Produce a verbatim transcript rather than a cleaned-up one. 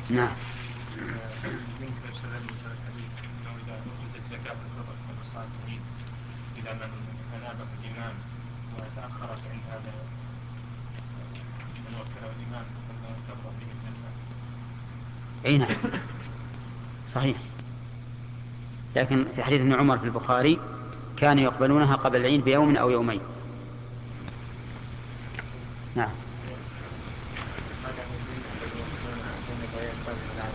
نعم. يمكن استدل مثل الحديث انه اذا اخذت الزكاه في الفطر فالصلاه تعيد الى من انابه الامام وتاخرت عند هذا من وكله الامام فانه تبرا به الذمه. اي نعم صحيح. لكن في حديث ابن عمر في البخاري كانوا يقبلونها قبل العيد بيوم أو يومين. نعم.